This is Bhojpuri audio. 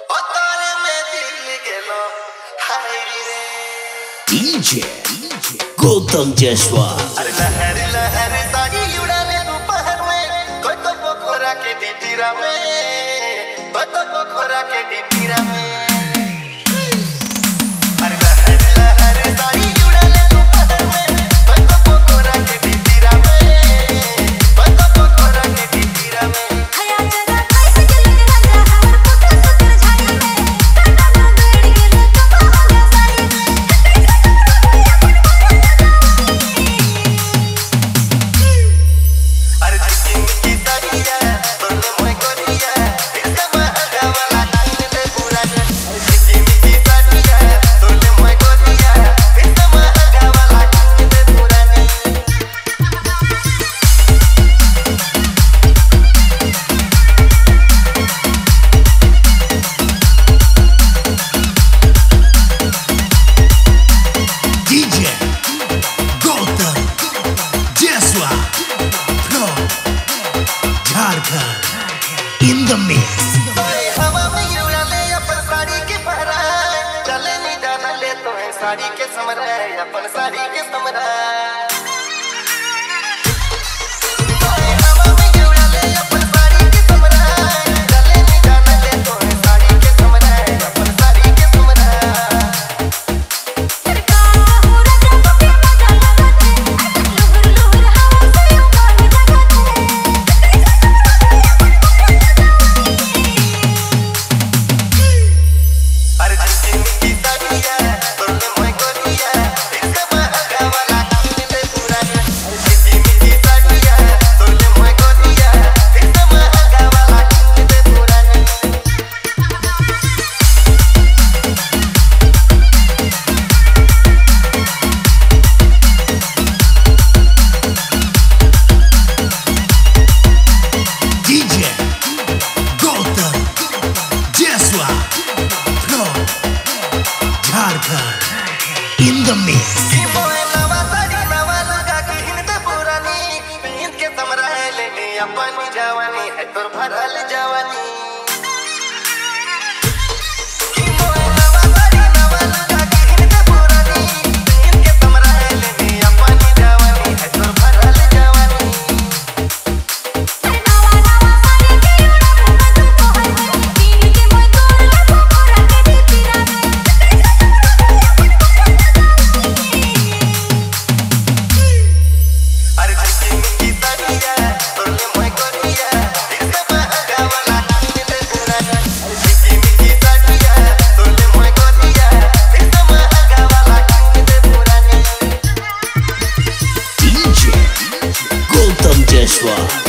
DJ गौतम जयसवाल। अरे लहर लहर साड़ी उड़ाले दोपहर में, कोई तो पोखरा के डिटीरा में, कोई तो पोखरा के डिटीरा में। अरे लहर लहर साड़ी उड़ाले दोपहर में, कोई तो पोखरा के डिटीरा में, कोई तो पोखरा के डिटीरा में। In the mix. हवा में उड़ाले अपन साड़ी के पहराए, चले नहीं जाना ले तो है साड़ी के समराए, अपन साड़ी के समराए। हवा में उड़ाले अपन साड़ी के समराए, चले नहीं जाना ले तो है साड़ी के समराए, अपन साड़ी के समराए। In the mix. अपनी जवानी है तोर भरल जवानी। DJ गौतम जयसवाल।